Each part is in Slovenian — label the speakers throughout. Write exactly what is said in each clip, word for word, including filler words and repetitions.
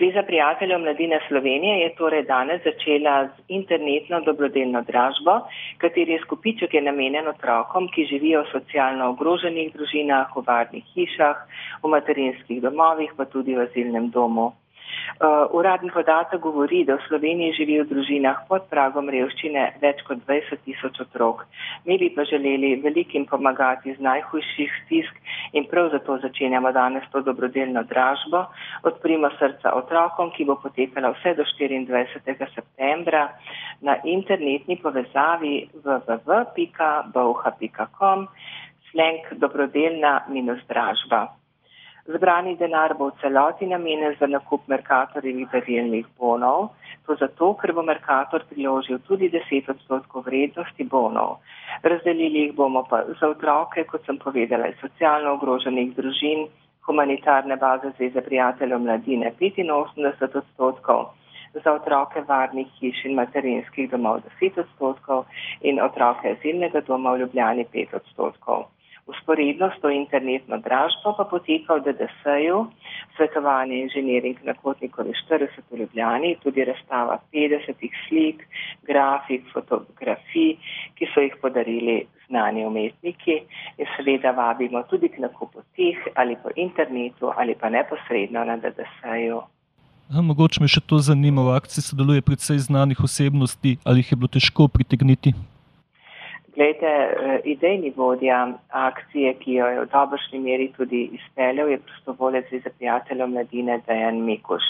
Speaker 1: Zveza prijateljev mladine Slovenije je torej danes začela z internetno dobrodelno dražbo, kateri izkupiček je namenjen otrokom, ki živijo v socialno ogroženih družinah, v varnih hišah, v materinskih domovih, pa tudi v azilnem domu. Uh, uradni podatek govori, da v Sloveniji živi v družinah pod pragom revščine več kot dvajset tisoč otrok. Mi bi pa želeli velikim pomagati z najhujših stisk in prav zato začenjamo danes to dobrodelno dražbo. Odprimo srca otrokom, ki bo potekala vse do štiriindvajsetega septembra na internetni povezavi w w w pika bolha pika com slenk dobrodelna minus dražba. Zbrani denar bo v celoti namenjen za nakup Mercatorjevih darilnih bonov, to zato, ker bo Mercator priložil tudi deset odstotkov vrednosti bonov. Razdelili jih bomo pa za otroke, kot sem povedala, iz socialno ogroženih družin, humanitarne baze Zveze prijateljev mladine petinosemdeset odstotkov, za otroke varnih hiš in materinskih domov deset odstotkov in otroke azilnega doma v Ljubljani pet odstotkov. Usporedno s to internetno dražbo pa poteka v D D S-ju svetovanje inženiring na Kotnikovi štirideset v Ljubljani, tudi razstava petdesetih slik, grafik, fotografij, ki so jih podarili znani umetniki in seveda vabimo tudi k nakupu teh ali po internetu ali pa neposredno na D D S-ju.
Speaker 2: Mogoče me še to zanima, v akciji sodeluje precej znanih osebnosti, ali jih je bilo težko pritegniti?
Speaker 1: Glejte, idejni vodja akcije, ki jo je v dobršni meri tudi izpeljal, je prostovoljec Zveze prijateljev mladine Dejan Mikuš.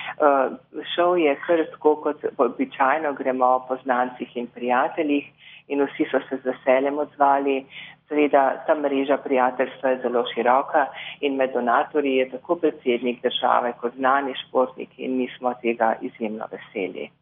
Speaker 1: Šel je kar tako, kot običajno gremo po znancih in prijateljih in vsi so se z veseljem odzvali. Seveda, ta mreža prijateljstva je zelo široka in med donatorji je tako predsednik države kot znani športniki in mi smo tega izjemno veseli.